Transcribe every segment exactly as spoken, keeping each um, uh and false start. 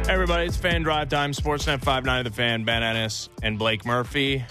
Hey everybody, it's Fan Drive Time, Sportsnet five nine of the Fan, Ben Ennis and Blake Murphy.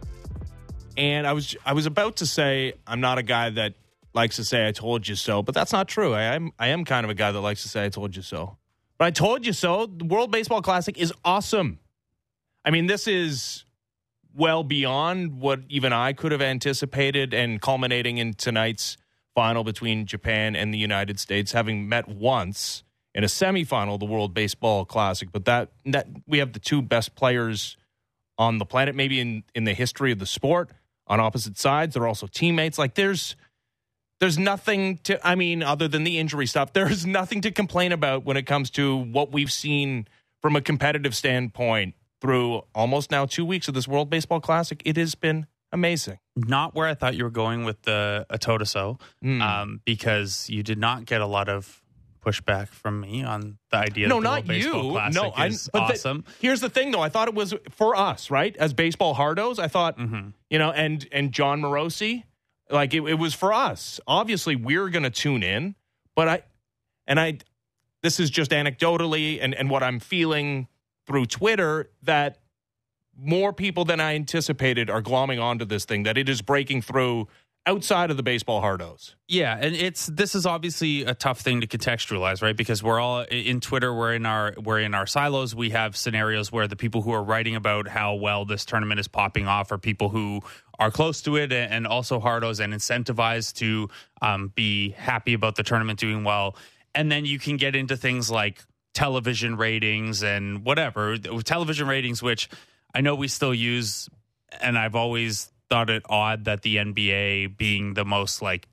And I was I was about to say I'm not a guy that likes to say I told you so, but that's not true. I am I am kind of a guy that likes to say I told you so. But I told you so. The World Baseball Classic is awesome. I mean, this is well beyond what even I could have anticipated, and culminating in tonight's final between Japan and the United States, having met once in a semifinal of the World Baseball Classic. But that that we have the two best players on the planet, maybe in, in the history of the sport, on opposite sides. They're also teammates. Like, there's there's nothing to, I mean, other than the injury stuff, there's nothing to complain about when it comes to what we've seen from a competitive standpoint through almost now two weeks of this World Baseball Classic. It has been amazing. Not where I thought you were going with the Atotoso, mm. um, because you did not get a lot of pushback from me on the idea no, that the not World Baseball you. Classic no, I, is but awesome. The, here's the thing, though. I thought it was for us, right? As baseball hardos, I thought, mm-hmm. you know, and and John Morosi, like it, it was for us. Obviously, we're going to tune in, but I, and I, this is just anecdotally and, and what I'm feeling through Twitter, that more people than I anticipated are glomming onto this thing, that it is breaking through outside of the baseball hardos. Yeah, and it's this is obviously a tough thing to contextualize, right? Because we're all in Twitter, we're in our we're in our silos. We have scenarios where the people who are writing about how well this tournament is popping off are people who are close to it and also hardos and incentivized to um, be happy about the tournament doing well. And then you can get into things like television ratings and whatever. Television ratings, which I know we still use, and I've always thought it odd that the N B A, being the most like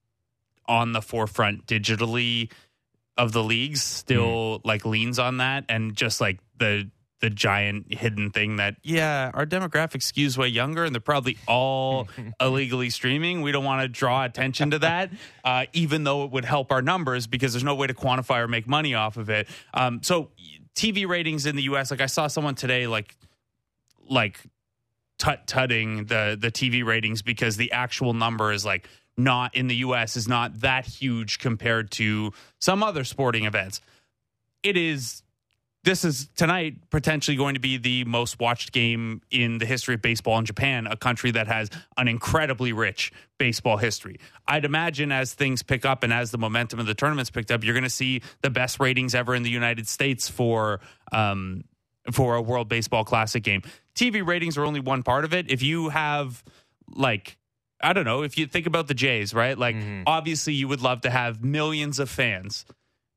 on the forefront digitally of the leagues, still mm. like leans on that, and just like the the giant hidden thing that, yeah, our demographic skews way younger and they're probably all illegally streaming. We don't want to draw attention to that, uh, even though it would help our numbers, because there's no way to quantify or make money off of it. Um, so T V ratings in the U S, like I saw someone today, like like tut-tutting the the T V ratings, because the actual number is like not in the U S is not that huge compared to some other sporting events. It is, this is tonight potentially going to be the most watched game in the history of baseball in Japan, a country that has an incredibly rich baseball history. I'd imagine as things pick up and as the momentum of the tournament's picked up, you're going to see the best ratings ever in the United States for um for a World Baseball Classic game. T V ratings are only one part of it. If you have, like, I don't know, if you think about the Jays, right? Like, mm-hmm. obviously you would love to have millions of fans.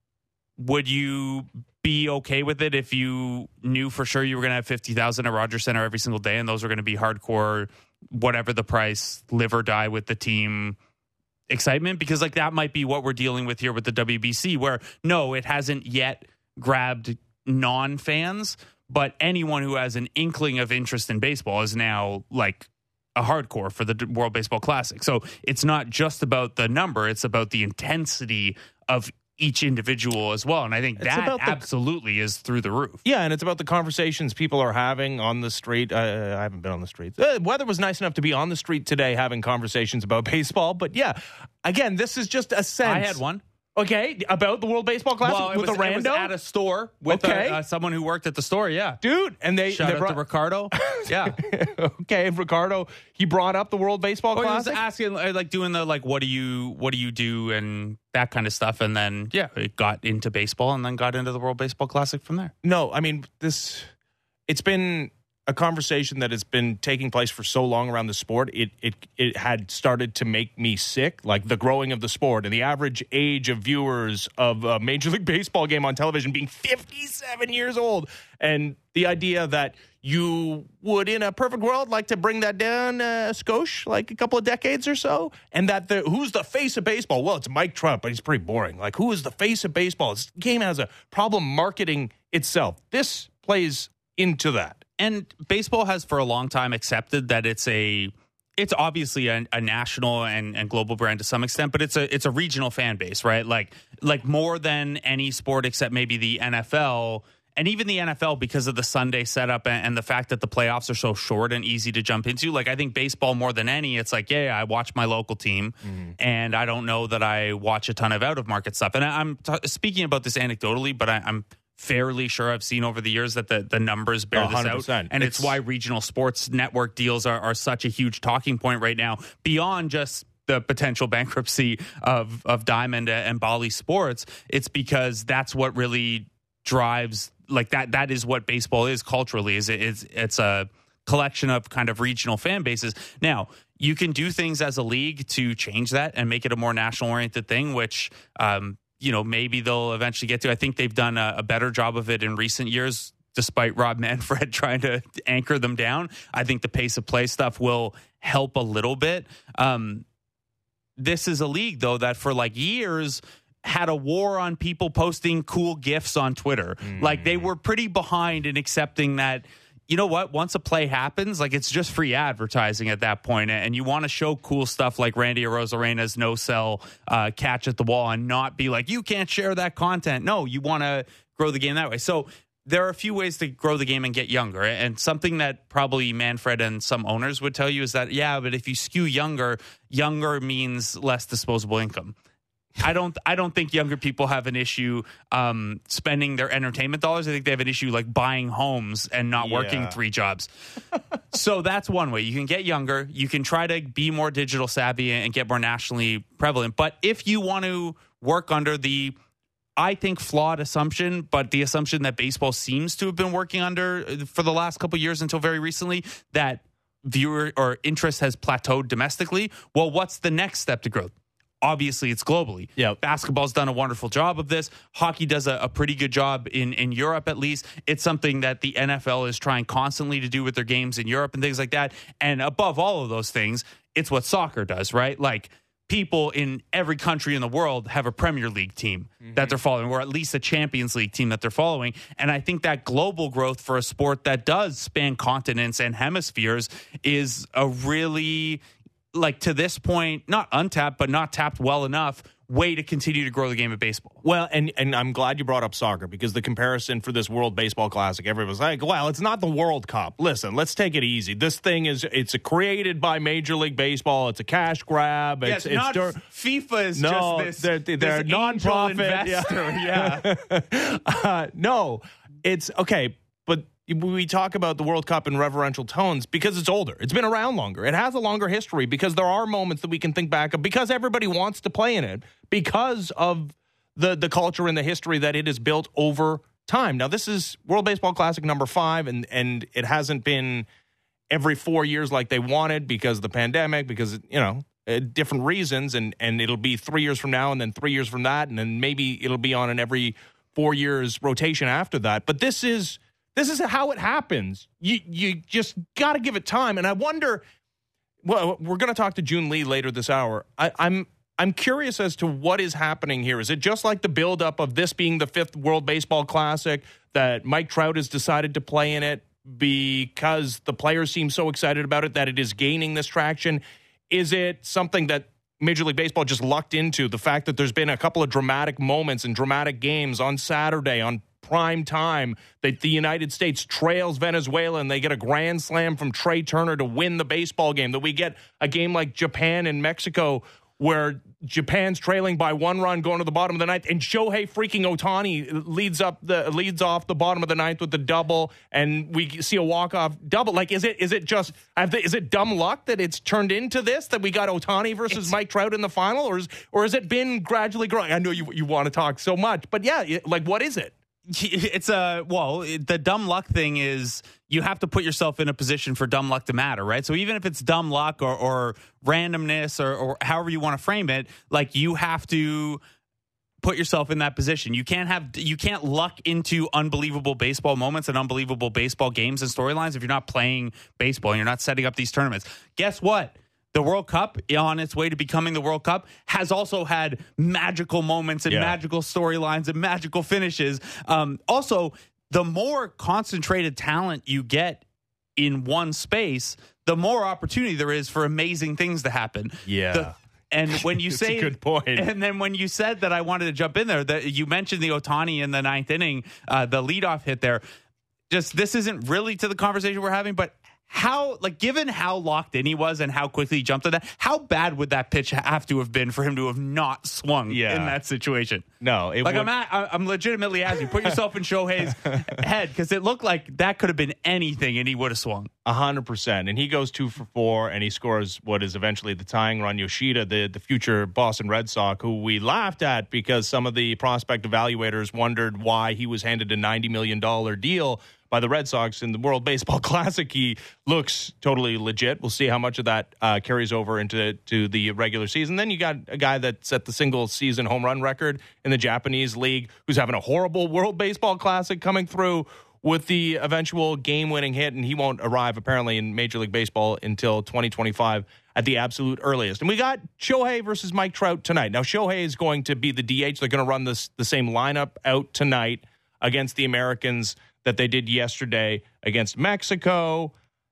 Would you be okay with it if you knew for sure you were going to have fifty thousand at Rogers Center every single day, and those are going to be hardcore, whatever the price, live or die with the team excitement? Because, like, that might be what we're dealing with here with the W B C, where, no, it hasn't yet grabbed non-fans, but anyone who has an inkling of interest in baseball is now like a hardcore for the World Baseball Classic. So it's not just about the number, it's about the intensity of each individual as well. And I think it's that the, absolutely is through the roof. Yeah, and it's about the conversations people are having on the street. Uh, I haven't been on the street. The weather was nice enough to be on the street today having conversations about baseball. But yeah, again, this is just a sense. I had one. Okay, about the World Baseball Classic well, with was, a rando? It was at a store with okay. a, uh, someone who worked at the store, yeah. Dude, and they... Shout they out brought, to Ricardo. Yeah. Okay, and Ricardo, he brought up the World Baseball well, Classic? He was asking, like, doing the, like, what do you what do you do and that kind of stuff, and then, yeah, it got into baseball and then got into the World Baseball Classic from there. No, I mean, this... It's been a conversation that has been taking place for so long around the sport, it it it had started to make me sick. Like the growing of the sport and the average age of viewers of a Major League Baseball game on television being fifty-seven years old. And the idea that you would, in a perfect world, like to bring that down a uh, skosh, like a couple of decades or so. And that the who's the face of baseball? Well, it's Mike Trout, but he's pretty boring. Like, who is the face of baseball? This game has a problem marketing itself. This plays into that. And baseball has for a long time accepted that it's a, it's obviously a, a national and, and global brand to some extent, but it's a it's a regional fan base, right? Like like more than any sport except maybe the N F L, and even the N F L, because of the Sunday setup and, and the fact that the playoffs are so short and easy to jump into. Like I think baseball more than any, it's like, yeah, yeah I watch my local team, mm-hmm. and I don't know that I watch a ton of out of market stuff. And I, I'm t- speaking about this anecdotally, but I, I'm fairly sure I've seen over the years that the, the numbers bear Oh, this one hundred percent. out. And it's, it's why regional sports network deals are, are such a huge talking point right now, beyond just the potential bankruptcy of, of Diamond and Bally Sports. It's because that's what really drives, like that, that is what baseball is culturally, is it, it's, it's a collection of kind of regional fan bases. Now, you can do things as a league to change that and make it a more national oriented thing, which, um, you know, maybe they'll eventually get to. I think they've done a, a better job of it in recent years, despite Rob Manfred trying to anchor them down. I think the pace of play stuff will help a little bit. Um, this is a league, though, that for like years had a war on people posting cool GIFs on Twitter. Mm. Like they were pretty behind in accepting that, you know what, once a play happens, like it's just free advertising at that point, and you want to show cool stuff like Randy Arozarena's no-sell uh, catch at the wall and not be like, you can't share that content. No, you want to grow the game that way. So there are a few ways to grow the game and get younger, and something that probably Manfred and some owners would tell you is that, yeah, but if you skew younger, younger means less disposable income. I don't I don't think younger people have an issue um, spending their entertainment dollars. I think they have an issue like buying homes and not yeah. working three jobs. So that's one way. You can get younger. You can try to be more digital savvy and get more nationally prevalent. But if you want to work under the, I think, flawed assumption, but the assumption that baseball seems to have been working under for the last couple of years until very recently, that viewer or interest has plateaued domestically, well, what's the next step to growth? Obviously, it's globally. Yep. Basketball's done a wonderful job of this. Hockey does a, a pretty good job in, in Europe, at least. It's something that the N F L is trying constantly to do with their games in Europe and things like that. And above all of those things, it's what soccer does, right? Like, people in every country in the world have a Premier League team mm-hmm. that they're following, or at least a Champions League team that they're following. And I think that global growth for a sport that does span continents and hemispheres is a really, like, to this point, not untapped, but not tapped well enough way to continue to grow the game of baseball. Well, and and I'm glad you brought up soccer, because the comparison for this World Baseball Classic, everyone's like, well, it's not the World Cup. Listen, let's take it easy. This thing is, it's a created by Major League Baseball. It's a cash grab. It's, yes, it's not dur- FIFA is no, just this, they're, they're this non-profit investor. Yeah. yeah. uh, no, it's okay, but we talk about the World Cup in reverential tones because it's older. It's been around longer. It has a longer history because there are moments that we can think back of, because everybody wants to play in it, because of the, the culture and the history that it has built over time. Now, this is World Baseball Classic number five, and, and it hasn't been every four years like they wanted because of the pandemic, because, you know, uh, different reasons, and, and it'll be three years from now and then three years from that, and then maybe it'll be on an every four years rotation after that. But this is... This is how it happens. You you just got to give it time. And I wonder, well, we're going to talk to June Lee later this hour. I, I'm I'm curious as to what is happening here. Is it just like the buildup of this being the fifth World Baseball Classic, that Mike Trout has decided to play in it because the players seem so excited about it that it is gaining this traction? Is it something that Major League Baseball just lucked into, the fact that there's been a couple of dramatic moments and dramatic games on Saturday, on prime time, that the United States trails Venezuela and they get a grand slam from Trey Turner to win the baseball game, that we get a game like Japan and Mexico where Japan's trailing by one run going to the bottom of the ninth, and Shohei freaking Ohtani leads up the leads off the bottom of the ninth with the double, and we see a walk-off double. Like, is it is it just is it dumb luck that it's turned into this, that we got Ohtani versus it's, Mike Trout in the final, or is, or has it been gradually growing? I know you you want to talk so much, but yeah, like, what is it? It's a, well, the dumb luck thing is you have to put yourself in a position for dumb luck to matter, right? So even if it's dumb luck or, or randomness or, or however you want to frame it, like, you have to put yourself in that position. You can't have, you can't luck into unbelievable baseball moments and unbelievable baseball games and storylines if you're not playing baseball and you're not setting up these tournaments. Guess what? The World Cup, on its way to becoming the World Cup, has also had magical moments and yeah. magical storylines and magical finishes. Um, also, the more concentrated talent you get in one space, the more opportunity there is for amazing things to happen. Yeah. The, and when you say, a good point. And then when you said that, I wanted to jump in there, that you mentioned the Ohtani in the ninth inning, uh, the leadoff hit there. Just, this isn't really to the conversation we're having, but how, like, given how locked in he was and how quickly he jumped at that, how bad would that pitch have to have been for him to have not swung yeah. in that situation? No, it like would... I'm at, I'm legitimately asking. Put yourself in Shohei's head, because it looked like that could have been anything, and he would have swung a hundred percent. And he goes two for four, and he scores what is eventually the tying run. Yoshida, the the future Boston Red Sox, who we laughed at because some of the prospect evaluators wondered why he was handed a ninety million dollars deal by the Red Sox in the World Baseball Classic. He looks totally legit. We'll see how much of that uh, carries over into to the regular season. Then you got a guy that set the single season home run record in the Japanese League, who's having a horrible World Baseball Classic coming through with the eventual game-winning hit, and he won't arrive apparently in Major League Baseball until twenty twenty-five at the absolute earliest. And we got Shohei versus Mike Trout tonight. Now, Shohei is going to be the D H. They're going to run this the same lineup out tonight against the Americans that they did yesterday against Mexico.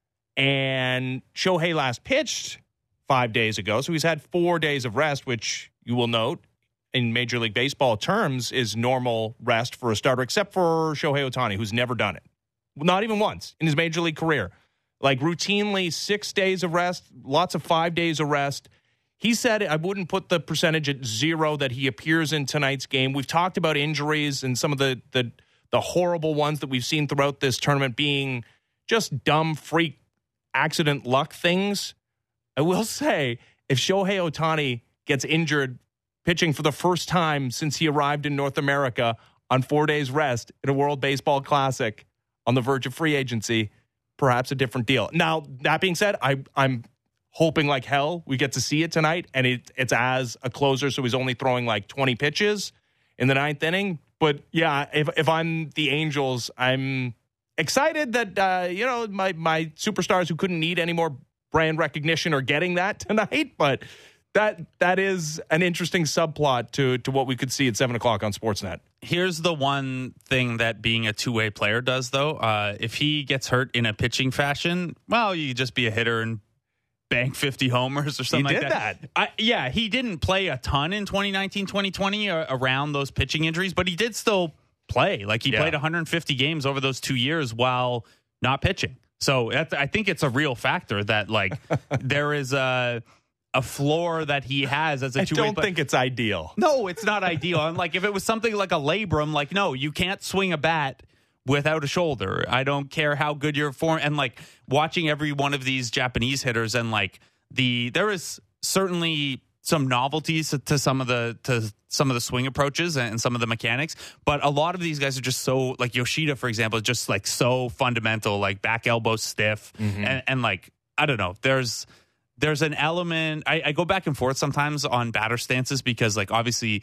And Shohei last pitched five days ago, so he's had four days of rest, which you will note in Major League Baseball terms is normal rest for a starter, except for Shohei Ohtani, who's never done it. Not even once in his Major League career. Like routinely six days of rest, lots of five days of rest. He said, I wouldn't put the percentage at zero that he appears in tonight's game. We've talked about injuries and some of the the the horrible ones that we've seen throughout this tournament being just dumb, freak, accident luck things. I will say, if Shohei Ohtani gets injured pitching for the first time since he arrived in North America on four days rest in a World Baseball Classic on the verge of free agency, perhaps a different deal. Now, that being said, I, I'm hoping like hell we get to see it tonight, and it, it's as a closer, so he's only throwing like twenty pitches in the ninth inning. But yeah, if if I'm the Angels, I'm excited that uh, you know my my superstars who couldn't need any more brand recognition are getting that tonight. But that that is an interesting subplot to to what we could see at seven o'clock on Sportsnet. Here's the one thing that being a two-way player does, though. Uh, if he gets hurt in a pitching fashion, well, you just be a hitter and bank fifty homers or something he like did that. that. I, yeah, he didn't play a ton in twenty nineteen, twenty twenty uh, around those pitching injuries, but he did still play. Like he yeah. played one hundred fifty games over those two years while not pitching. So that's, I think it's a real factor that like there is a a floor that he has as a I two-way don't player. think it's ideal. No, it's not ideal. And like if it was something like a labrum, like no, you can't swing a bat without a shoulder. I don't care how good your form. And like watching every one of these Japanese hitters, and like the there is certainly some novelties to, to some of the to some of the swing approaches and some of the mechanics, but a lot of these guys are just so like Yoshida, for example, is just like so fundamental, like back elbow stiff, mm-hmm. and, and like I don't know. There's there's an element. I, I go back and forth sometimes on batter stances because like obviously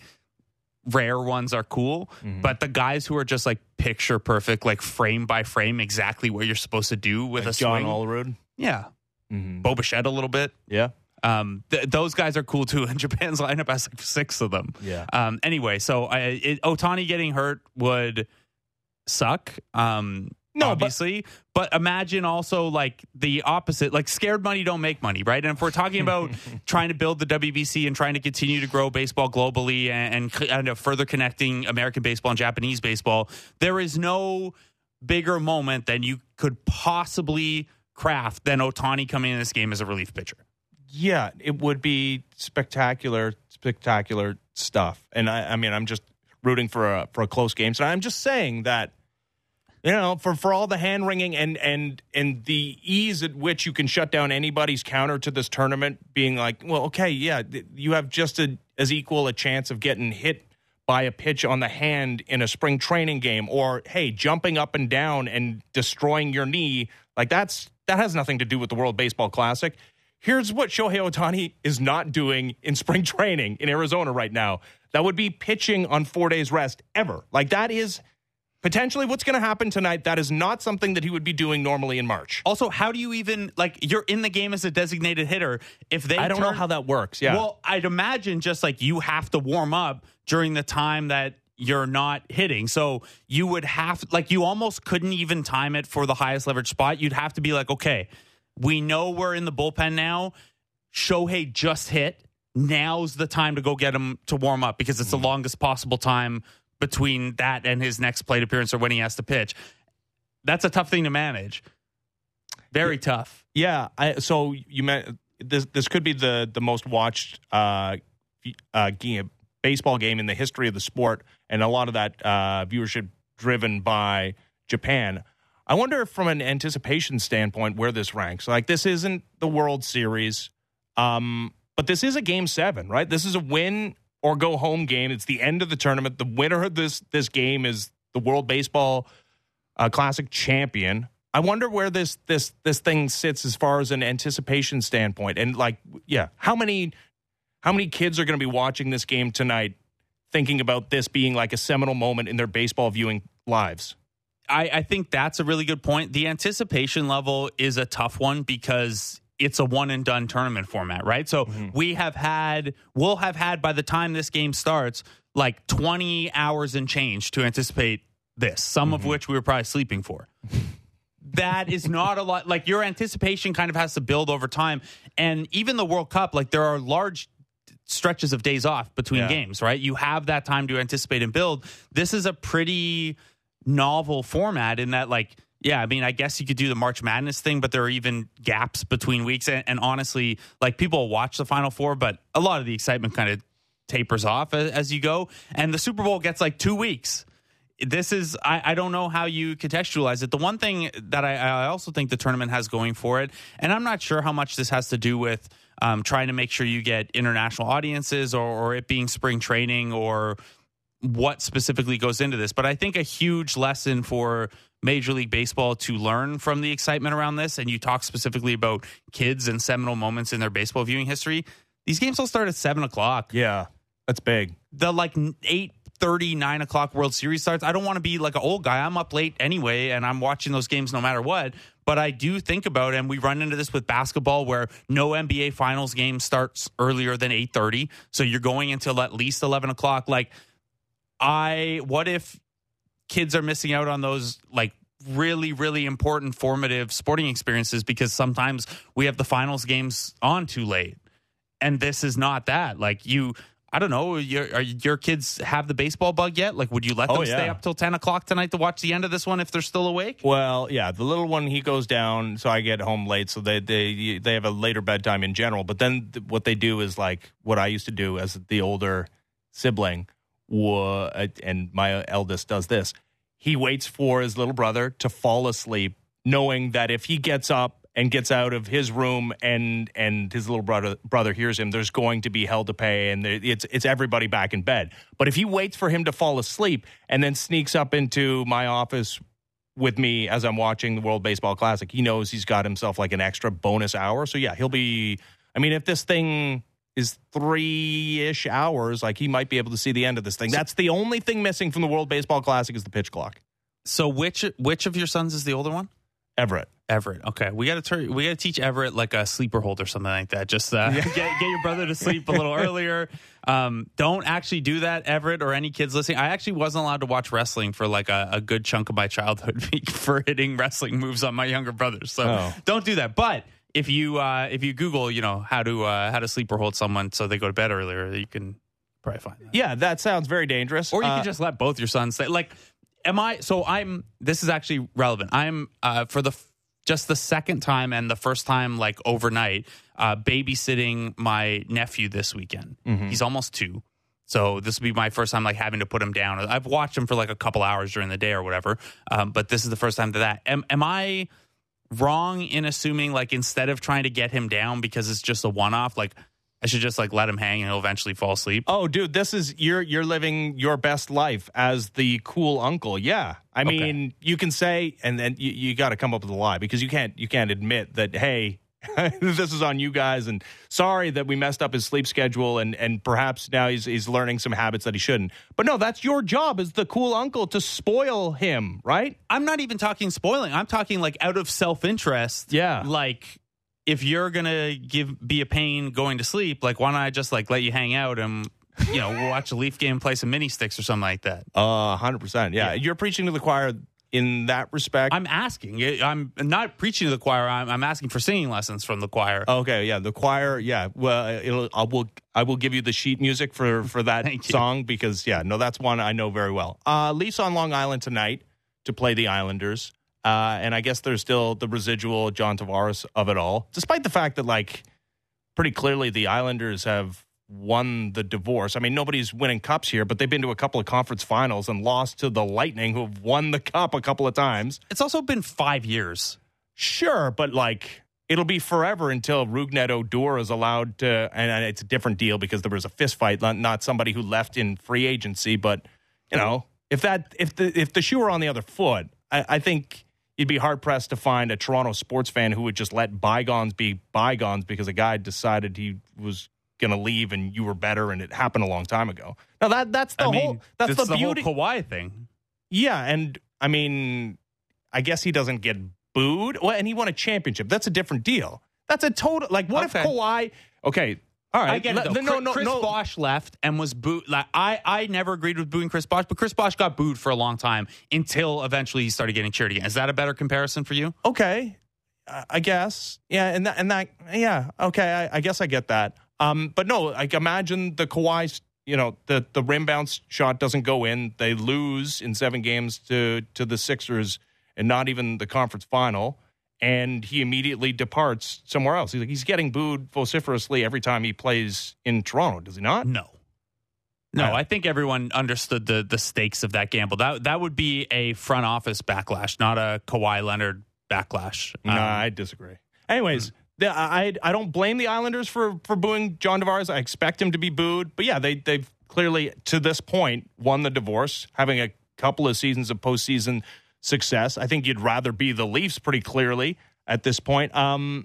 rare ones are cool, mm-hmm. but the guys who are just like picture perfect, like frame by frame, exactly what you're supposed to do with like a John swing. Olerud. Yeah. Mm-hmm. Bo Bichette a little bit. Yeah. Um, th- those guys are cool too. And Japan's lineup has like six of them. Yeah. Um, anyway, so I, it, Ohtani getting hurt would suck. Um, No, obviously, but, but imagine also like the opposite, like scared money don't make money, right? And if we're talking about trying to build the W B C and trying to continue to grow baseball globally and, and kind of further connecting American baseball and Japanese baseball, there is no bigger moment than you could possibly craft than Ohtani coming in this game as a relief pitcher. Yeah, it would be spectacular, spectacular stuff. And I, I mean, I'm just rooting for a for a close game. So I'm just saying that. You know, for, for all the hand wringing and, and and the ease at which you can shut down anybody's counter to this tournament, being like, well, okay, yeah, you have just a, as equal a chance of getting hit by a pitch on the hand in a spring training game, or hey, jumping up and down and destroying your knee. Like that's that has nothing to do with the World Baseball Classic. Here's what Shohei Ohtani is not doing in spring training in Arizona right now. That would be pitching on four days rest ever. Like that is potentially what's going to happen tonight. That is not something that he would be doing normally in March. Also, how do you even, like, you're in the game as a designated hitter. If they I don't turn, know how that works, yeah. Well, I'd imagine just, like, you have to warm up during the time that you're not hitting. So you would have, like, you almost couldn't even time it for the highest leverage spot. You'd have to be like, okay, we know we're in the bullpen now. Shohei just hit. Now's the time to go get him to warm up because it's the longest possible time between that and his next plate appearance or when he has to pitch. That's a tough thing to manage. Very tough. Yeah. I, so you meant this. This could be the the most watched uh, uh, game, baseball game in the history of the sport, and a lot of that uh, viewership driven by Japan. I wonder, from an anticipation standpoint, where this ranks. Like, this isn't the World Series, um, but this is a Game Seven, right? This is a win or go home game. It's the end of the tournament. The winner of this this game is the World Baseball uh, Classic champion. I wonder where this this this thing sits as far as an anticipation standpoint. And like, yeah, how many how many kids are going to be watching this game tonight, thinking about this being like a seminal moment in their baseball viewing lives? I, I think that's a really good point. The anticipation level is a tough one because it's a one and done tournament format, right? So mm-hmm. we have had, we'll have had by the time this game starts, like twenty hours and change to anticipate this, some mm-hmm. of which we were probably sleeping for. That is not a lot. Like, your anticipation kind of has to build over time. And even the World Cup, like, there are large stretches of days off between yeah. games, right? You have that time to anticipate and build. This is a pretty novel format in that, like, yeah, I mean, I guess you could do the March Madness thing, but there are even gaps between weeks. And, and honestly, like, people watch the Final Four, but a lot of the excitement kind of tapers off as, as you go. And the Super Bowl gets like two weeks. This is, I, I don't know how you contextualize it. The one thing that I, I also think the tournament has going for it, and I'm not sure how much this has to do with um, trying to make sure you get international audiences or, or it being spring training or what specifically goes into this. But I think a huge lesson for Major League Baseball to learn from the excitement around this, and you talk specifically about kids and seminal moments in their baseball viewing history, these games will start at seven o'clock. Yeah, that's big. The like eight thirty, nine o'clock World Series starts. I don't want to be like an old guy. I'm up late anyway, and I'm watching those games no matter what. But I do think about, and we run into this with basketball, where no N B A Finals game starts earlier than eight thirty. So you're going until at least eleven o'clock. Like, I, what if kids are missing out on those, like, really, really important formative sporting experiences because sometimes we have the finals games on too late. And this is not that. Like, you, I don't know, your, are your kids have the baseball bug yet? Like, would you let them oh, yeah. stay up till ten o'clock tonight to watch the end of this one if they're still awake? Well, yeah, the little one, he goes down, so I get home late, so they they, they have a later bedtime in general. But then th- what they do is, like, what I used to do as the older sibling, uh, and my eldest does this. He waits for his little brother to fall asleep, knowing that if he gets up and gets out of his room and and his little brother brother hears him, there's going to be hell to pay, and it's it's everybody back in bed. But if he waits for him to fall asleep and then sneaks up into my office with me as I'm watching the World Baseball Classic, he knows he's got himself like an extra bonus hour. So yeah, he'll be, I mean, if this thing is three-ish hours, like, he might be able to see the end of this thing. That's the only thing missing from the World Baseball Classic is the pitch clock. So which which of your sons is the older one? Everett. Everett. Okay, we got to turn. We got to teach Everett like a sleeper hold or something like that. Just uh, get get your brother to sleep a little earlier. Um, don't actually do that, Everett, or any kids listening. I actually wasn't allowed to watch wrestling for like a, a good chunk of my childhood for hitting wrestling moves on my younger brothers. So oh. don't do that. But if you uh, if you Google, you know, how to uh, how to sleep or hold someone so they go to bed earlier, you can probably find that. Yeah, that sounds very dangerous. Or you uh, can just let both your sons stay. Like, am I? So I'm. This is actually relevant. I'm uh, for the just the second time and the first time like overnight uh, babysitting my nephew this weekend. Mm-hmm. He's almost two. So this will be my first time like having to put him down. I've watched him for like a couple hours during the day or whatever, um, but this is the first time to that. Am, am I wrong in assuming like instead of trying to get him down because it's just a one-off, like I should just like let him hang and he'll eventually fall asleep? Oh, dude, this is you're you're living your best life as the cool uncle. Yeah, I mean, okay. You can say, and then you, you got to come up with a lie because you can't you can't admit that, hey, this is on you guys, and sorry that we messed up his sleep schedule, and and perhaps now he's he's learning some habits that he shouldn't. But no, that's your job as the cool uncle to spoil him, right? I'm not even talking spoiling. I'm talking like out of self-interest. Yeah, like if you're gonna give be a pain going to sleep, like why don't I just like let you hang out and you know watch a Leaf game, play some mini sticks or something like that? Uh, one hundred percent. Yeah, you're preaching to the choir. In that respect, I'm asking. I'm not preaching to the choir. I'm, I'm asking for singing lessons from the choir. Okay, yeah, the choir. Yeah, well, it'll, I will. I will give you the sheet music for for that song because yeah, no, that's one I know very well. Uh, Leafs on Long Island tonight to play the Islanders. Uh, and I guess there's still the residual John Tavares of it all, despite the fact that, like, pretty clearly the Islanders have won the divorce. I mean, nobody's winning cups here, but they've been to a couple of conference finals and lost to the Lightning, who've won the cup a couple of times. It's also been five years. Sure, but, like, it'll be forever until Rougned Odor is allowed to, and it's a different deal because there was a fist fight, not, not somebody who left in free agency, but, you know, if that if the if the shoe were on the other foot, I, I think you'd be hard-pressed to find a Toronto sports fan who would just let bygones be bygones because a guy decided he was going to leave and you were better and it happened a long time ago. Now, that that's the I mean, whole that's the, the beauty. whole Kawhi thing. Yeah, and, I mean, I guess he doesn't get booed. Well, and he won a championship. That's a different deal. That's a total, like, what Okay. if Kawhi, okay, all right. I get it, though. No, no, Chris no. Bosh left and was booed. Like, I, I never agreed with booing Chris Bosh, but Chris Bosh got booed for a long time until eventually he started getting cheered again. Is that a better comparison for you? Okay, uh, I guess. Yeah, and that, and that, yeah, okay, I, I guess I get that. Um, but no, like, imagine the Kawhi, you know, the, the rim bounce shot doesn't go in. They lose in seven games to, to the Sixers and not even the conference final. And he immediately departs somewhere else. He's like, he's getting booed vociferously every time he plays in Toronto, does he not? No. No, Uh, I think everyone understood the the stakes of that gamble. That that would be a front office backlash, not a Kawhi Leonard backlash. No, Um, I disagree. Anyways, the, I I don't blame the Islanders for, for booing John Tavares. I expect him to be booed. But yeah, they, they've clearly, to this point, won the divorce, having a couple of seasons of postseason success. I think you'd rather be the Leafs pretty clearly at this point. Um,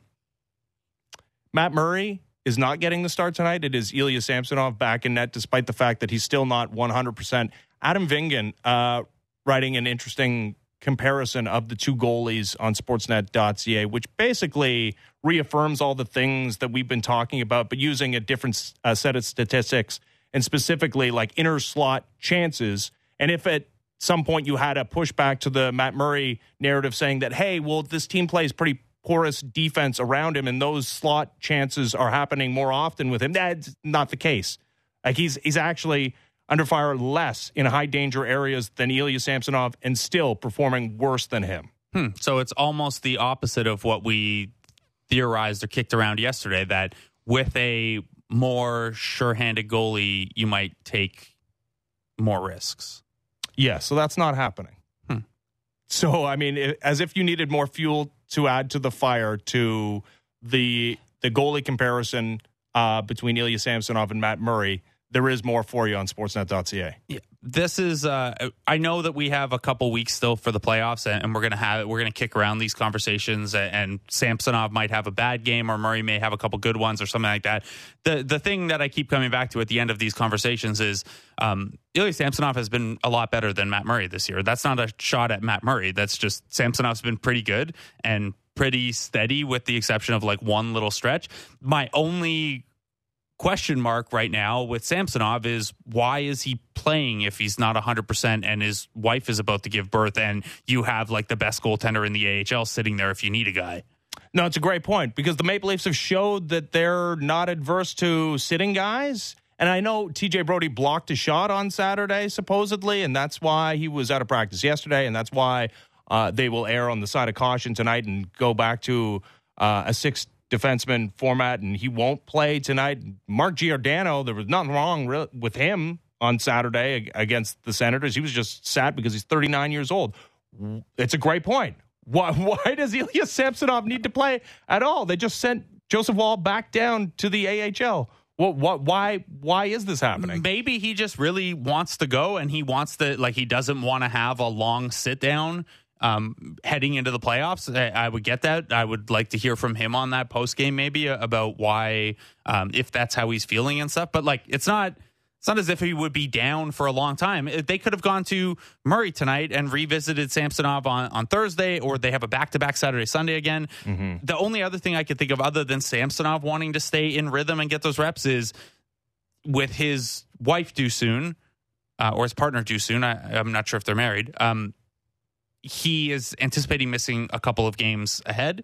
Matt Murray is not getting the start tonight. It is Ilya Samsonov back in net, despite the fact that he's still not one hundred percent. Adam Vingan uh, writing an interesting comparison of the two goalies on sportsnet dot c a, which basically reaffirms all the things that we've been talking about, but using a different uh, set of statistics and specifically like inner slot chances. And if at some point you had a pushback to the Matt Murray narrative saying that, hey, well, this team plays pretty porous defense around him and those slot chances are happening more often with him, that's not the case. Like he's he's actually under fire less in high danger areas than Ilya Samsonov and still performing worse than him. Hmm. So it's almost the opposite of what we theorized or kicked around yesterday, that with a more sure-handed goalie, you might take more risks. Yeah, so that's not happening. Hmm. So, I mean, it, as if you needed more fuel to add to the fire to the the goalie comparison uh, between Ilya Samsonov and Matt Murray, there is more for you on sportsnet dot c a. Yeah, this is. Uh, I know that we have a couple weeks still for the playoffs, and we're gonna have we're gonna kick around these conversations. And Samsonov might have a bad game, or Murray may have a couple good ones, or something like that. The the thing that I keep coming back to at the end of these conversations is um, Ilya Samsonov has been a lot better than Matt Murray this year. That's not a shot at Matt Murray. That's just Samsonov's been pretty good and pretty steady, with the exception of like one little stretch. My only question mark right now with Samsonov is, why is he playing if he's not one hundred percent and his wife is about to give birth and you have like the best goaltender in the A H L sitting there if you need a guy? No, it's a great point because the Maple Leafs have showed that they're not adverse to sitting guys. And I know T J Brody blocked a shot on Saturday, supposedly, and that's why he was out of practice yesterday, and that's why uh, they will err on the side of caution tonight and go back to uh, a six defenseman format, and he won't play tonight. Mark Giordano, there was nothing wrong re- with him on Saturday against the Senators. He was just sad because he's thirty-nine years old. It's a great point. Why, why does Ilya Samsonov need to play at all? They just sent Joseph Woll back down to the A H L. What, what, why, why is this happening? Maybe he just really wants to go, and he wants to, like, he doesn't want to have a long sit down um, heading into the playoffs. I, I would get that. I would like to hear from him on that post game, maybe about why, um, if that's how he's feeling and stuff. But like, it's not, it's not as if he would be down for a long time. They could have gone to Murray tonight and revisited Samsonov on, on Thursday, or they have a back-to-back Saturday, Sunday again. Mm-hmm. The only other thing I could think of other than Samsonov wanting to stay in rhythm and get those reps is with his wife due soon, uh, or his partner due soon. I, I'm not sure if they're married. Um, he is anticipating missing a couple of games ahead.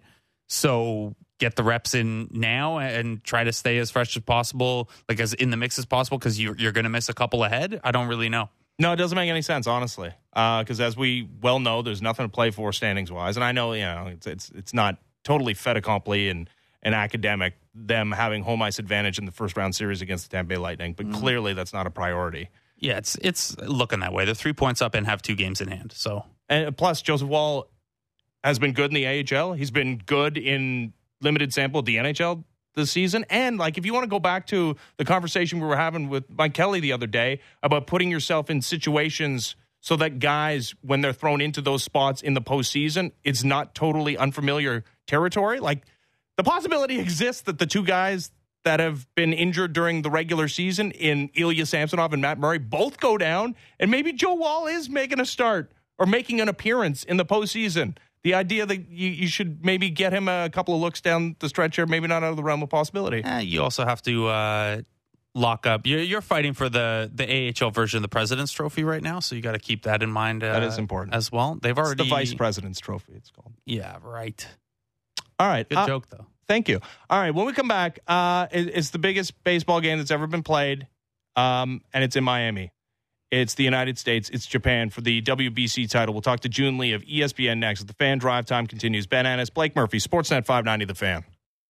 So get the reps in now and try to stay as fresh as possible, like as in the mix as possible, because you're, you're going to miss a couple ahead. I don't really know. No, it doesn't make any sense, honestly, because uh, as we well know, there's nothing to play for standings-wise. And I know, you know, it's it's, it's not totally fait accompli and, and academic, them having home ice advantage in the first-round series against the Tampa Bay Lightning, but mm. clearly that's not a priority. Yeah, it's it's looking that way. They're three points up and have two games in hand. So, and plus, Joseph Woll has been good in the A H L. He's been good in limited sample of the N H L this season. And, like, if you want to go back to the conversation we were having with Mike Kelly the other day about putting yourself in situations so that guys, when they're thrown into those spots in the postseason, it's not totally unfamiliar territory. Like, the possibility exists that the two guys that have been injured during the regular season in Ilya Samsonov and Matt Murray both go down, and maybe Joe Woll is making a start or making an appearance in the postseason. The idea that you, you should maybe get him a couple of looks down the stretch here, maybe not out of the realm of possibility. Eh, you also have to uh, lock up. You're, you're fighting for the, the A H L version of the President's Trophy right now, so you got to keep that in mind. Uh, that is important as well. They've already it's the Vice President's Trophy. It's called. Yeah, right. All right, good uh, joke though. Thank you. All right, when we come back, uh, it, it's the biggest baseball game that's ever been played, um, and it's in Miami. It's the United States. It's Japan for the W B C title. We'll talk to June Lee of E S P N next. The Fan Drive Time continues. Ben Ennis, Blake Murphy, Sportsnet five ninety, The Fan.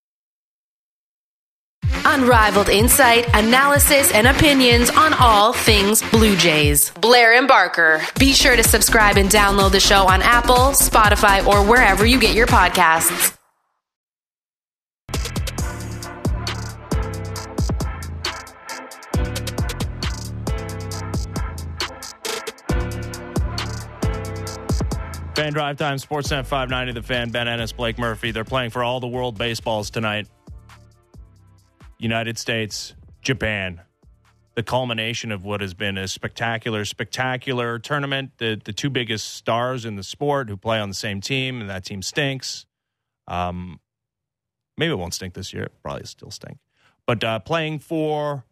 Unrivaled insight, analysis, and opinions on all things Blue Jays. Blair and Barker. Be sure to subscribe and download the show on Apple, Spotify, or wherever you get your podcasts. Fan Drive Time, Sportsnet five ninety, The Fan, Ben Ennis, Blake Murphy. They're playing for all the world baseballs tonight. United States, Japan. The culmination of what has been a spectacular, spectacular tournament. The the two biggest stars in the sport who play on the same team, and that team stinks. Um, maybe it won't stink this year. It probably still stink. But uh, playing for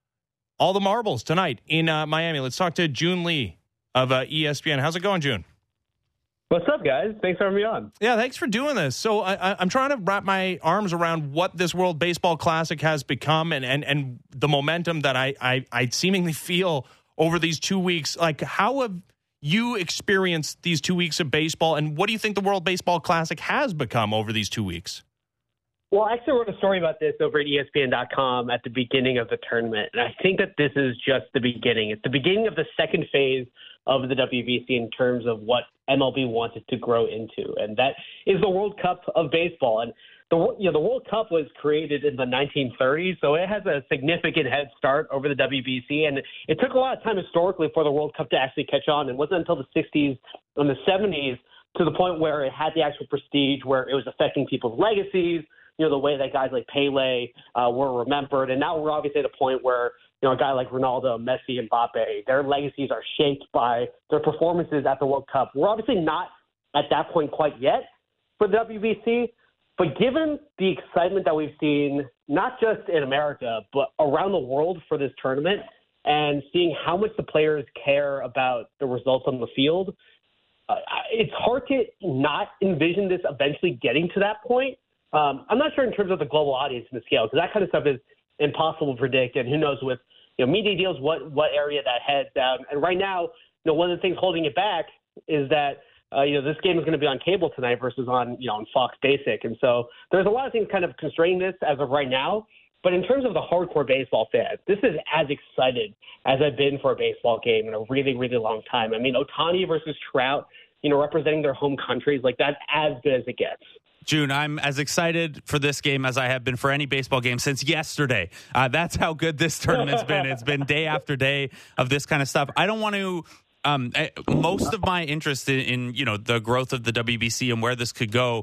all the marbles tonight in uh, Miami. Let's talk to June Lee of uh, E S P N. How's it going, June? What's up, guys? Thanks for having me on. Yeah, thanks for doing this. So I, I, I'm trying to wrap my arms around what this World Baseball Classic has become and and, and the momentum that I, I, I seemingly feel over these two weeks. Like, how have you experienced these two weeks of baseball, and what do you think the World Baseball Classic has become over these two weeks? Well, I actually wrote a story about this over at E S P N dot com at the beginning of the tournament, and I think that this is just the beginning. It's the beginning of the second phase of the W B C in terms of what M L B wants it to grow into, and that is the World Cup of baseball. And the you know the World Cup was created in the nineteen thirties, so it has a significant head start over the W B C, and it took a lot of time historically for the World Cup to actually catch on. It wasn't until the sixties and the seventies to the point where it had the actual prestige, where it was affecting people's legacies, you know, the way that guys like Pele uh, were remembered. And now we're obviously at a point where, you know, a guy like Ronaldo, Messi, and Mbappe, their legacies are shaped by their performances at the World Cup. We're obviously not at that point quite yet for the W B C, but given the excitement that we've seen, not just in America, but around the world for this tournament, and seeing how much the players care about the results on the field, uh, it's hard to not envision this eventually getting to that point. Um, I'm not sure in terms of the global audience and the scale, because that kind of stuff is impossible to predict, and who knows with you know media deals what what area that heads down. And right now, you know, one of the things holding it back is that uh, you know this game is going to be on cable tonight versus on you know on Fox Basic, and so there's a lot of things kind of constraining this as of right now. But in terms of the hardcore baseball fan, this is as excited as I've been for a baseball game in a really really long time. I mean, Ohtani versus Trout, you know, representing their home countries, like that's as good as it gets. June, I'm as excited for this game as I have been for any baseball game since yesterday. Uh, that's how good this tournament's been. It's been day after day of this kind of stuff. I don't want to. Um, most of my interest in, in you know the growth of the W B C and where this could go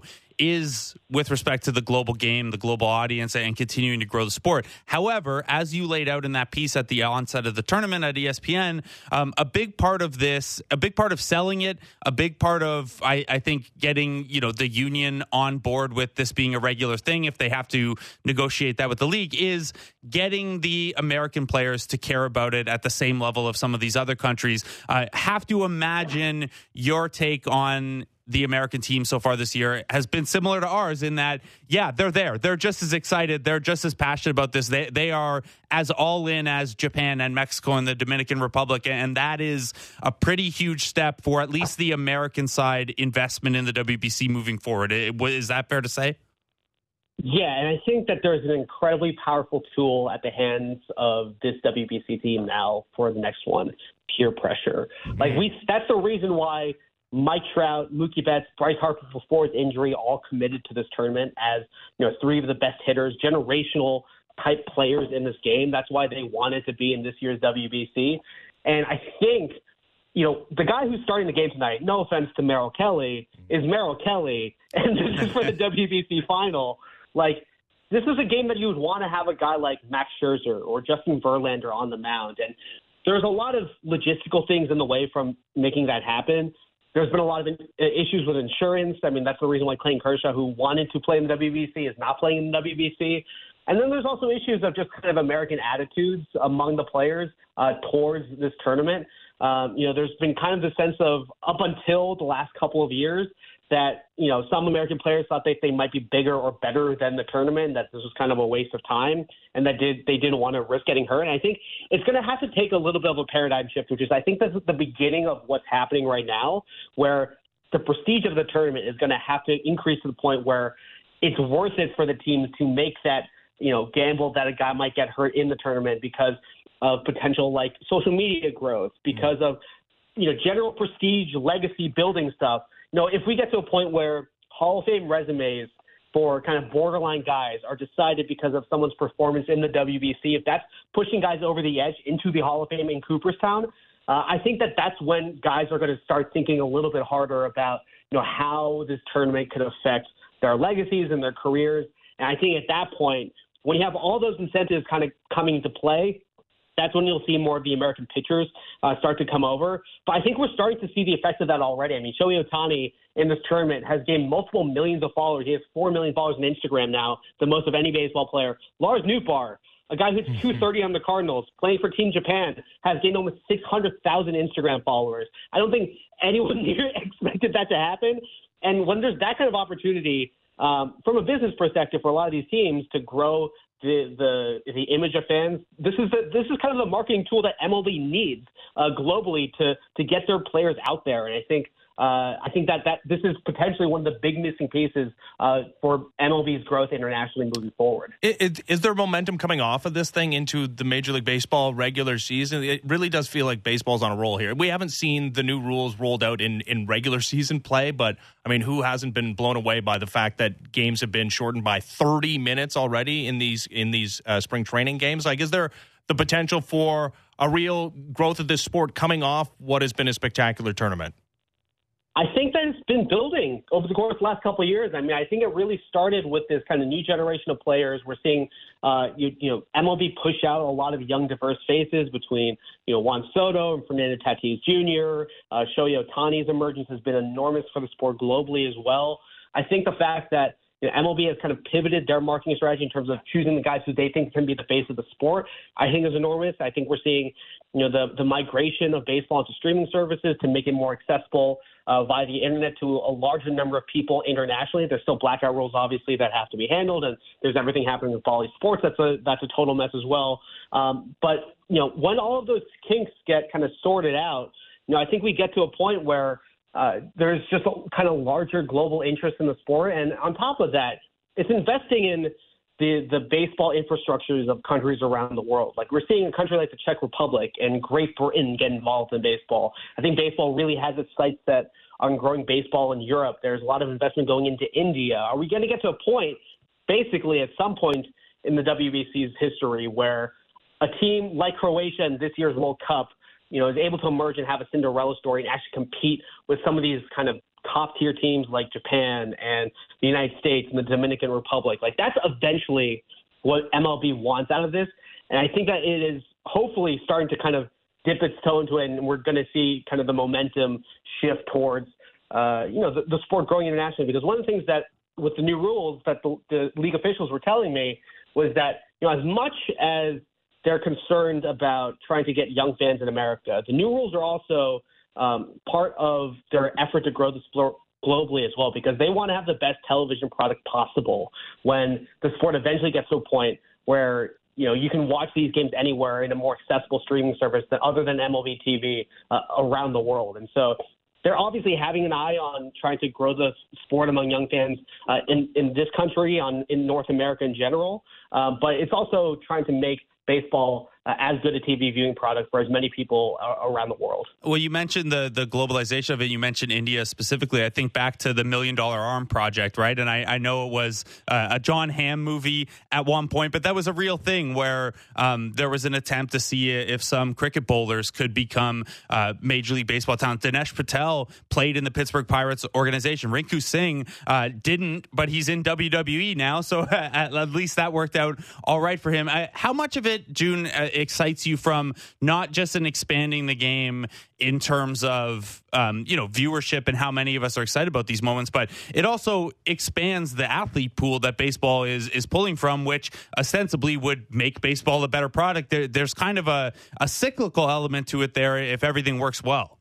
is with respect to the global game, the global audience, and continuing to grow the sport. However, as you laid out in that piece at the onset of the tournament at E S P N, um, a big part of this, a big part of selling it, a big part of, I, I think, getting you know the union on board with this being a regular thing, if they have to negotiate that with the league, is getting the American players to care about it at the same level of some of these other countries. I uh, have to imagine your take on the American team so far this year has been similar to ours in that, yeah, they're there. They're just as excited. They're just as passionate about this. They they are as all in as Japan and Mexico and the Dominican Republic. And that is a pretty huge step for at least the American side investment in the W B C moving forward. Is that fair to say? Yeah, and I think that there's an incredibly powerful tool at the hands of this W B C team now for the next one, peer pressure. Like we, that's the reason why Mike Trout, Mookie Betts, Bryce Harper before his injury all committed to this tournament as, you know, three of the best hitters, generational type players in this game. That's why they wanted to be in this year's W B C. And I think, you know, the guy who's starting the game tonight, no offense to Merrill Kelly, is Merrill Kelly, and this is for the W B C final. Like, this is a game that you would want to have a guy like Max Scherzer or Justin Verlander on the mound. And there's a lot of logistical things in the way from making that happen. There's been a lot of in- issues with insurance. I mean, that's the reason why Clayton Kershaw, who wanted to play in the W B C, is not playing in the W B C. And then there's also issues of just kind of American attitudes among the players uh, towards this tournament. Um, you know, there's been kind of the sense of up until the last couple of years that, you know, some American players thought that they might be bigger or better than the tournament, that this was kind of a waste of time, and that did they didn't want to risk getting hurt. And I think it's going to have to take a little bit of a paradigm shift, which is I think this is the beginning of what's happening right now, where the prestige of the tournament is going to have to increase to the point where it's worth it for the teams to make that, you know, gamble that a guy might get hurt in the tournament because of potential like social media growth, because of, you know, general prestige, legacy building stuff. You know, if we get to a point where Hall of Fame resumes for kind of borderline guys are decided because of someone's performance in the W B C, if that's pushing guys over the edge into the Hall of Fame in Cooperstown, uh, I think that that's when guys are going to start thinking a little bit harder about, you know, how this tournament could affect their legacies and their careers. And I think at that point, when you have all those incentives kind of coming into play, that's when you'll see more of the American pitchers uh, start to come over. But I think we're starting to see the effects of that already. I mean, Shohei Ohtani in this tournament has gained multiple millions of followers. He has four million followers on Instagram now, the most of any baseball player. Lars Nootbaar, a guy who's two thirty on the Cardinals, playing for Team Japan, has gained almost six hundred thousand Instagram followers. I don't think anyone here expected that to happen. And when there's that kind of opportunity, um, from a business perspective for a lot of these teams to grow the the the image of fans, this is the, this is kind of the marketing tool that M L B needs uh, globally to to get their players out there. And I think uh, I think that, that this is potentially one of the big missing pieces uh, for M L B's growth internationally moving forward. Is, is there momentum coming off of this thing into the Major League Baseball regular season? It really does feel like baseball's on a roll here. We haven't seen the new rules rolled out in, in regular season play, but I mean, who hasn't been blown away by the fact that games have been shortened by thirty minutes already in these in these uh, spring training games? Like, is there the potential for a real growth of this sport coming off what has been a spectacular tournament? I think that it's been building over the course of the last couple of years. I mean, I think it really started with this kind of new generation of players. We're seeing, uh, you, you know, M L B push out a lot of young, diverse faces between, you know, Juan Soto and Fernando Tatis Junior Uh, Shohei Ohtani's emergence has been enormous for the sport globally as well. I think the fact that, you know, M L B has kind of pivoted their marketing strategy in terms of choosing the guys who they think can be the face of the sport, I think is enormous. I think we're seeing, you know, the, the migration of baseball into streaming services to make it more accessible uh, via the internet to a larger number of people internationally. There's still blackout rules, obviously, that have to be handled, and there's everything happening with Bally Sports. That's a that's a total mess as well. Um, but, you know, when all of those kinks get kind of sorted out, you know, I think we get to a point where uh, there's just a kind of larger global interest in the sport. And on top of that, it's investing in the the baseball infrastructures of countries around the world. Like, we're seeing a country like the Czech Republic and Great Britain get involved in baseball. I think baseball really has its sights set on growing baseball in Europe. There's a lot of investment going into India. Are we going to get to a point, basically at some point in the W B C's history, where a team like Croatia in this year's World Cup, you know, is able to emerge and have a Cinderella story and actually compete with some of these kind of top-tier teams like Japan and the United States and the Dominican Republic? Like, that's eventually what M L B wants out of this. And I think that it is hopefully starting to kind of dip its toe into it, and we're going to see kind of the momentum shift towards, uh, you know, the, the sport growing internationally. Because one of the things that, with the new rules that the, the league officials were telling me, was that, you know, as much as they're concerned about trying to get young fans in America, the new rules are also um, part of their effort to grow the sport, globally as well, because they want to have the best television product possible when the sport eventually gets to a point where, you know, you can watch these games anywhere in a more accessible streaming service than other than M L B T V uh, around the world. And so they're obviously having an eye on trying to grow the sport among young fans uh, in, in this country, on in North America in general. Um, but it's also trying to make baseball uh, as good a T V viewing product for as many people uh, around the world. Well, you mentioned the the globalization of it. You mentioned India specifically. I think back to the Million Dollar Arm Project, right? And I, I know it was uh, a John Hamm movie at one point, but that was a real thing where um, there was an attempt to see if some cricket bowlers could become uh, Major League Baseball talent. Dinesh Patel played in the Pittsburgh Pirates organization. Rinku Singh uh, didn't, but he's in W W E now, so at, at least that worked out all right for him. I, how much of it, June, uh, excites you from not just in expanding the game in terms of um, you know viewership and how many of us are excited about these moments, but it also expands the athlete pool that baseball is is pulling from, which ostensibly would make baseball a better product. There, there's kind of a, a cyclical element to it there if everything works well.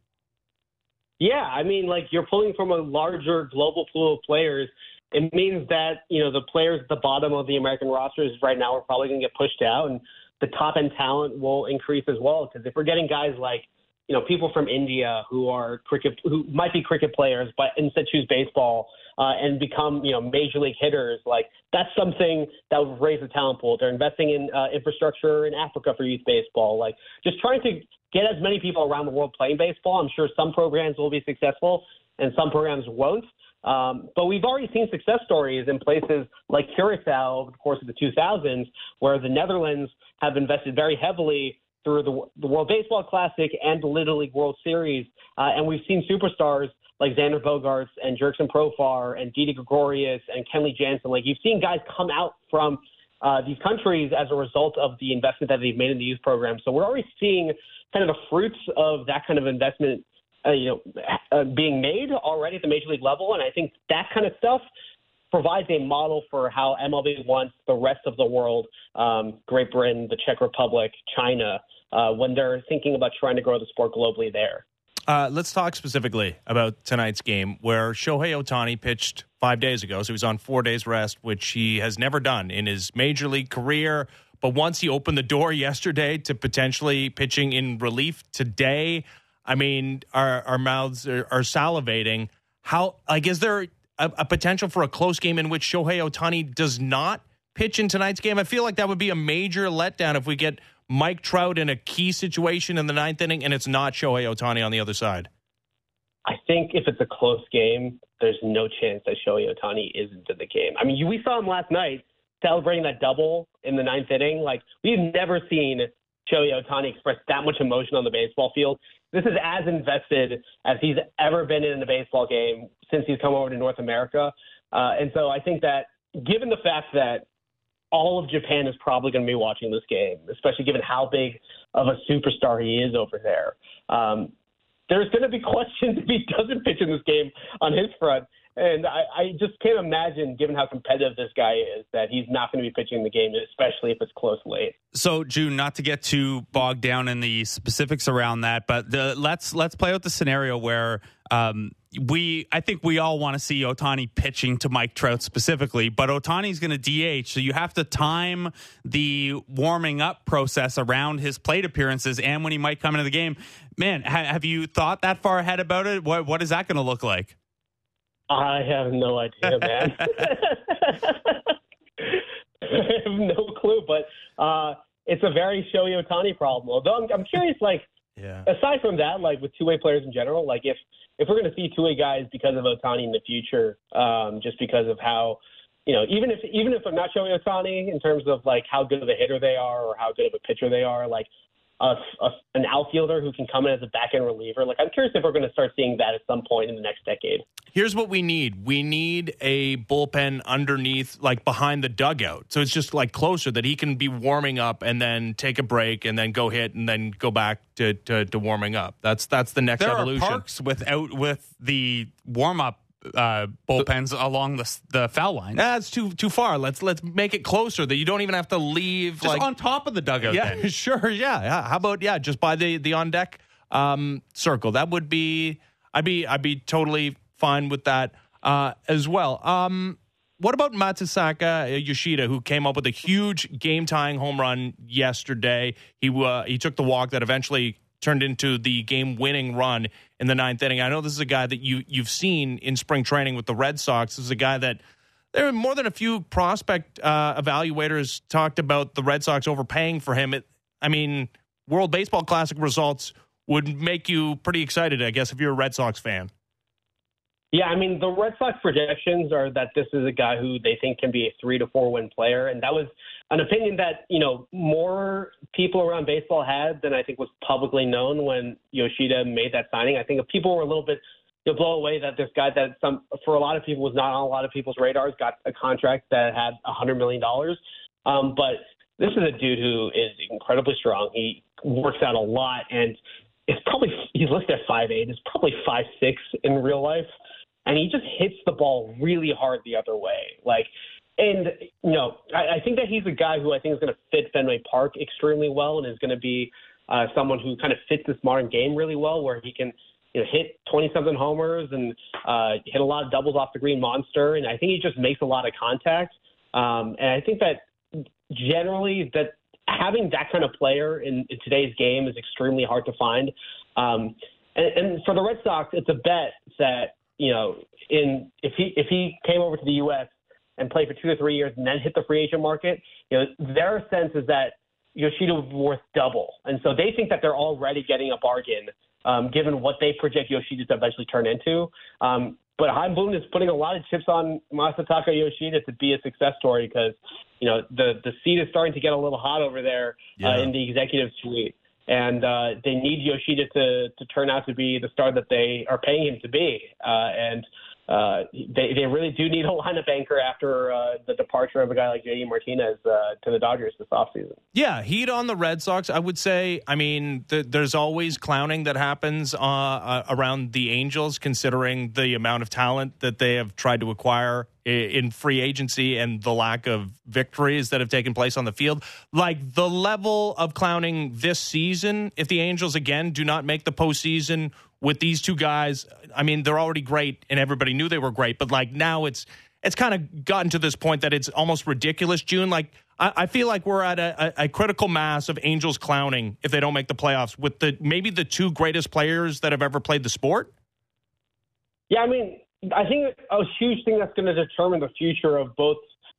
Yeah, I mean, like, you're pulling from a larger global pool of players. It means that, you know, the players at the bottom of the American rosters right now are probably going to get pushed out, and the top end talent will increase as well. Because if we're getting guys like, you know, people from India who are cricket, who might be cricket players, but instead choose baseball uh, and become, you know, major league hitters, like, that's something that would raise the talent pool. They're investing in uh, infrastructure in Africa for youth baseball, like just trying to get as many people around the world playing baseball. I'm sure some programs will be successful and some programs won't. Um, but we've already seen success stories in places like Curacao over the course of the two thousands, where the Netherlands have invested very heavily through the, the World Baseball Classic and the Little League World Series. Uh, and we've seen superstars like Xander Bogaerts and Jurickson Profar and Didi Gregorius and Kenley Jansen. Like, you've seen guys come out from uh, these countries as a result of the investment that they've made in the youth program. So we're already seeing kind of the fruits of that kind of investment Uh, you know, uh, being made already at the major league level. And I think that kind of stuff provides a model for how M L B wants the rest of the world, um, Great Britain, the Czech Republic, China, uh, when they're thinking about trying to grow the sport globally there. Uh, let's talk specifically about tonight's game, where Shohei Ohtani pitched five days ago. So he's on four days rest, which he has never done in his major league career. But once he opened the door yesterday to potentially pitching in relief today, I mean, our, our mouths are, are salivating. How, like, is there a, a potential for a close game in which Shohei Ohtani does not pitch in tonight's game? I feel like that would be a major letdown if we get Mike Trout in a key situation in the ninth inning and it's not Shohei Ohtani on the other side. I think if it's a close game, there's no chance that Shohei Ohtani isn't in the game. I mean, we saw him last night celebrating that double in the ninth inning. Like, we've never seen Shohei Ohtani express that much emotion on the baseball field. This is as invested as he's ever been in a baseball game since he's come over to North America. Uh, and so I think that given the fact that all of Japan is probably going to be watching this game, especially given how big of a superstar he is over there, um, there's going to be questions if he doesn't pitch in this game on his front. And I, I just can't imagine, given how competitive this guy is, that he's not going to be pitching the game, especially if it's close late. So, June, not to get too bogged down in the specifics around that, but the, let's let's play out the scenario where um, we, I think we all want to see Ohtani pitching to Mike Trout specifically, but Ohtani's going to D H, so you have to time the warming up process around his plate appearances and when he might come into the game. Man, ha- have you thought that far ahead about it? What what is that going to look like? I have no idea, man. I have no clue, but uh, it's a very Shohei Ohtani problem. Although I'm, I'm curious, like, yeah. aside from that, like with two-way players in general, like if, if we're going to see two-way guys because of Ohtani in the future, um, just because of how, you know, even if even if I'm not Shohei Ohtani in terms of like how good of a hitter they are or how good of a pitcher they are, like a, a, an outfielder who can come in as a back-end reliever, like I'm curious if we're going to start seeing that at some point in the next decade. Here's what we need. We need a bullpen underneath, like behind the dugout. So it's just like closer that he can be warming up and then take a break and then go hit and then go back to, to, to warming up. That's that's the next there evolution. There are parks without, with the warm-up uh, bullpens the, along the the foul line. That's too too far. Let's let's make it closer that you don't even have to leave. Just like on top of the dugout yeah, then. Sure, yeah, yeah. How about, yeah, just by the, the on-deck um, circle. That would be, I'd be, I'd be totally fine with that uh, as well. Um, what about Matsusaka Yoshida, who came up with a huge game-tying home run yesterday? He uh, he took the walk that eventually turned into the game-winning run in the ninth inning. I know this is a guy that you, you've seen in spring training with the Red Sox. This is a guy that there are more than a few prospect uh, evaluators talked about the Red Sox overpaying for him. It, I mean, World Baseball Classic results would make you pretty excited, I guess, if you're a Red Sox fan. Yeah, I mean, the Red Sox projections are that this is a guy who they think can be a three to four win player. And that was an opinion that, you know, more people around baseball had than I think was publicly known when Yoshida made that signing. I think if people were a little bit you know, blown away that this guy that some for a lot of people was not on a lot of people's radars got a contract that had one hundred million dollars. Um, but this is a dude who is incredibly strong. He works out a lot, and it's probably he's listed at five eight. It's probably five six in real life. And he just hits the ball really hard the other way. Like, and, you know, I, I think that he's a guy who I think is going to fit Fenway Park extremely well and is going to be uh, someone who kind of fits this modern game really well, where he can, you know, hit twenty-something homers and uh, hit a lot of doubles off the green monster. And I think he just makes a lot of contact. Um, and I think that generally that having that kind of player in, in today's game is extremely hard to find. Um, and, and for the Red Sox, it's a bet that, you know, in if he if he came over to the U S and played for two or three years and then hit the free agent market, you know, their sense is that Yoshida would be worth double. And so they think that they're already getting a bargain, um, given what they project Yoshida to eventually turn into. Um, but Chaim Bloom is putting a lot of chips on Masataka Yoshida to be a success story because, you know, the, the seat is starting to get a little hot over there yeah. uh, in the executive suite. And uh, they need Yoshida to, to turn out to be the star that they are paying him to be. Uh, and uh, they, they really do need a lineup anchor after uh, the departure of a guy like J D Martinez uh, to the Dodgers this offseason. Yeah, heat on the Red Sox. I would say, I mean, th- there's always clowning that happens uh, uh, around the Angels, considering the amount of talent that they have tried to acquire in free agency and the lack of victories that have taken place on the field. Like the level of clowning this season, if the Angels again do not make the postseason with these two guys, I mean, they're already great and everybody knew they were great, but like now it's it's kind of gotten to this point that it's almost ridiculous, June. Like I, I feel like we're at a, a, a critical mass of Angels clowning if they don't make the playoffs with the maybe the two greatest players that have ever played the sport. Yeah, I mean, I think a huge thing that's going to determine the future of both,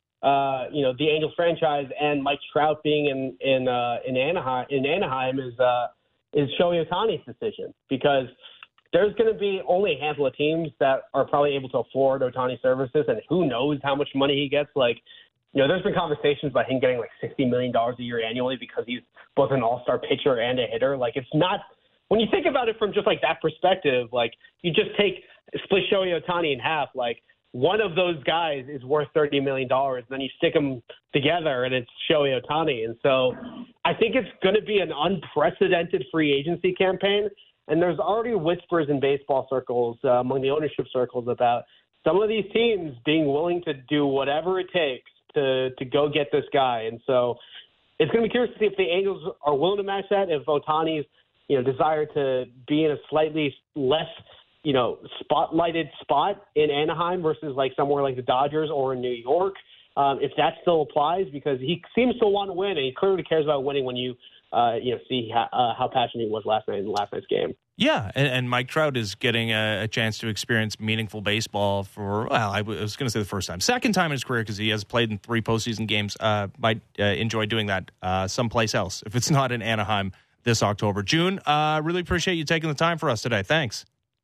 uh, you know, the Angels franchise and Mike Trout being in in uh, in Anaheim in Anaheim is uh, is Shohei Ohtani's decision, because there's going to be only a handful of teams that are probably able to afford Ohtani services, and who knows how much money he gets. Like, you know, there's been conversations about him getting like sixty million dollars a year annually because he's both an all-star pitcher and a hitter. Like, it's not. When you think about it from just like that perspective, like you just take split Shohei Ohtani in half, like one of those guys is worth thirty million dollars, and then you stick them together and it's Shohei Ohtani. And so I think it's going to be an unprecedented free agency campaign. And there's already whispers in baseball circles, uh, among the ownership circles, about some of these teams being willing to do whatever it takes to, to go get this guy. And so it's going to be curious to see if the Angels are willing to match that, if Ohtani's you know, desire to be in a slightly less, you know, spotlighted spot in Anaheim versus like somewhere like the Dodgers or in New York, um, if that still applies, because he seems to want to win, and he clearly cares about winning when you, uh, you know, see how, uh, how passionate he was last night in last night's game. Yeah, and, and Mike Trout is getting a, a chance to experience meaningful baseball for, well, I, w- I was going to say the first time. Second time in his career, because he has played in three postseason games. Uh, might uh, enjoy doing that uh, someplace else, if it's not in Anaheim this October. June, uh, really appreciate you taking the time for us today. Thanks.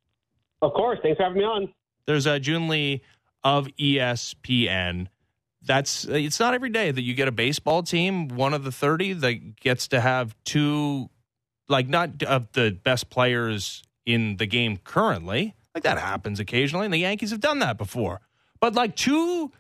Of course. Thanks for having me on. There's uh, June Lee of E S P N. That's it's not every day that you get a baseball team, one of the thirty, that gets to have two, like not of the best players in the game currently. Like that happens occasionally, and the Yankees have done that before. But like two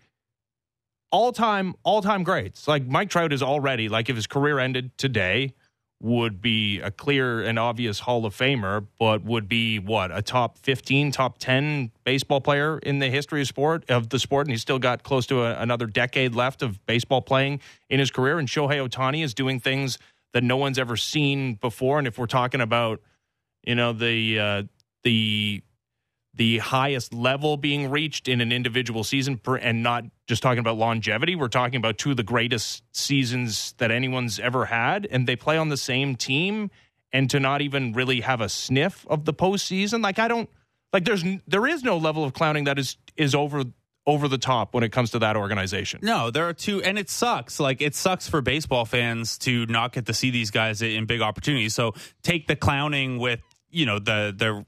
all-time, all-time greats. Like Mike Trout is already, like if his career ended today, would be a clear and obvious Hall of Famer, but would be, what, a top fifteen, top ten baseball player in the history of sport of the sport, and he's still got close to a, another decade left of baseball playing in his career. And Shohei Ohtani is doing things that no one's ever seen before. And if we're talking about, you know, the uh, the the highest level being reached in an individual season, per, and not just talking about longevity. We're talking about two of the greatest seasons that anyone's ever had, and they play on the same team, and to not even really have a sniff of the postseason. Like, I don't, like, there's, there is no level of clowning that is, is over, over the top when it comes to that organization. No, there are two, and it sucks. Like, it sucks for baseball fans to not get to see these guys in big opportunities. So take the clowning with, you know, the, the,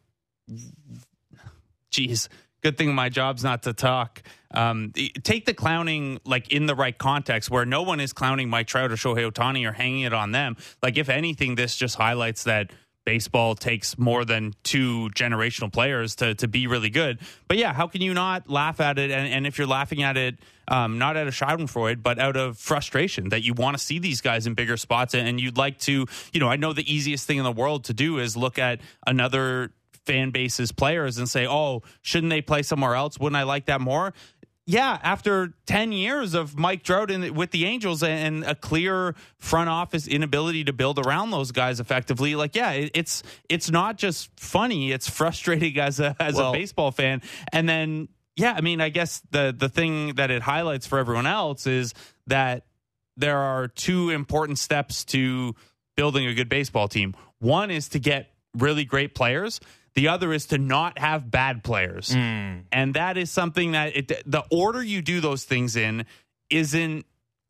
geez, good thing my job's not to talk. Um, take the clowning like in the right context, where no one is clowning Mike Trout or Shohei Ohtani or hanging it on them. Like, if anything, this just highlights that baseball takes more than two generational players to to be really good. But yeah, how can you not laugh at it? And, and if you're laughing at it, um, not out of schadenfreude, but out of frustration that you want to see these guys in bigger spots, and you'd like to, you know, I know the easiest thing in the world to do is look at another fan base's players and say, oh, shouldn't they play somewhere else? Wouldn't I like that more? Yeah, after ten years of Mike Trout in, with the Angels and a clear front office inability to build around those guys effectively, like, yeah, it, it's it's not just funny, it's frustrating as a as well, a baseball fan. And then, yeah, I mean, I guess the the thing that it highlights for everyone else is that there are two important steps to building a good baseball team. One is to get really great players. The other is to not have bad players. Mm. And that is something that it, the order you do those things in isn't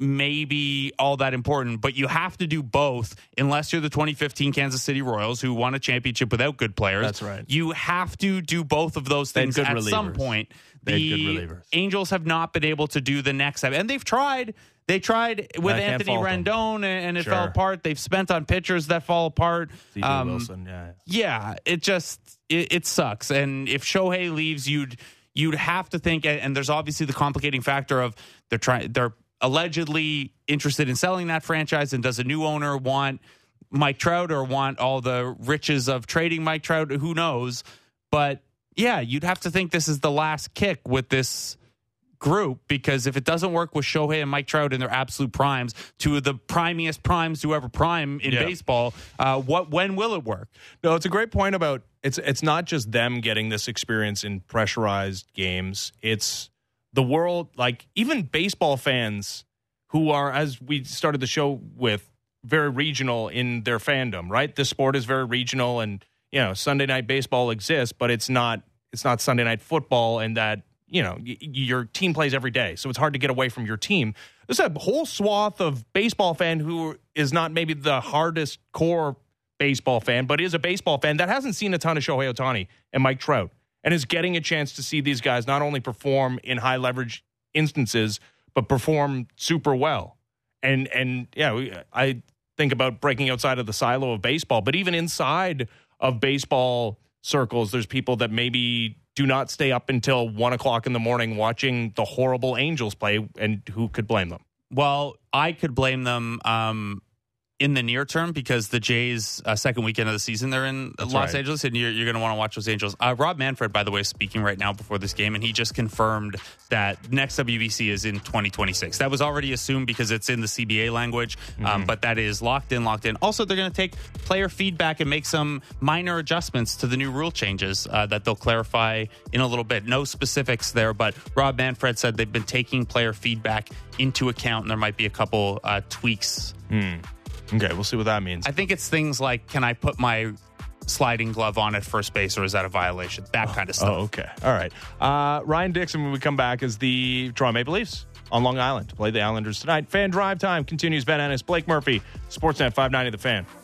maybe all that important, but you have to do both unless you're the twenty fifteen Kansas City Royals, who won a championship without good players. That's right. You have to do both of those things at relievers. Some point. The Angels have not been able to do the next step. And they've tried. They tried with Anthony Rendon, and it sure. fell apart. They've spent on pitchers that fall apart. C J Um, Wilson, yeah. Yeah, it just, it, it sucks. And if Shohei leaves, you'd you'd have to think, and there's obviously the complicating factor of they're trying, they're allegedly interested in selling that franchise, and does a new owner want Mike Trout or want all the riches of trading Mike Trout? Who knows? But yeah, you'd have to think this is the last kick with this group, because if it doesn't work with Shohei and Mike Trout in their absolute primes, two of the primiest primes to ever prime in yeah. baseball, uh, what when will it work? No, it's a great point about it's it's not just them getting this experience in pressurized games. It's the world, like even baseball fans who are, as we started the show with, very regional in their fandom, right? This sport is very regional, and you know, Sunday night baseball exists, but it's not it's not Sunday night football, and that, you know, y- your team plays every day, so it's hard to get away from your team. There's a whole swath of baseball fan who is not maybe the hardest core baseball fan, but is a baseball fan that hasn't seen a ton of Shohei Ohtani and Mike Trout, and is getting a chance to see these guys not only perform in high leverage instances, but perform super well. And, and yeah, I think about breaking outside of the silo of baseball, but even inside of baseball circles, there's people that maybe do not stay up until one o'clock in the morning watching the horrible Angels play, and who could blame them? Well, I could blame them um, in the near term, because the Jays' uh, second weekend of the season, they're in That's Los right. Angeles, and you're, you're going to want to watch those Angels. Uh, Rob Manfred, by the way, is speaking right now before this game, and he just confirmed that next W B C is in twenty twenty-six. That was already assumed because it's in the C B A language, mm-hmm. um, but that is locked in, locked in. Also, they're going to take player feedback and make some minor adjustments to the new rule changes uh, that they'll clarify in a little bit. No specifics there, but Rob Manfred said they've been taking player feedback into account, and there might be a couple uh, tweaks. Hmm. Okay, we'll see what that means. I think it's things like, can I put my sliding glove on at first base, or is that a violation? That kind of stuff. Oh, okay. All right. Uh, Ryan Dixon, when we come back, is the Toronto Maple Leafs on Long Island to play the Islanders tonight. Fan Drive Time continues. Ben Ennis, Blake Murphy, Sportsnet five ninety The Fan.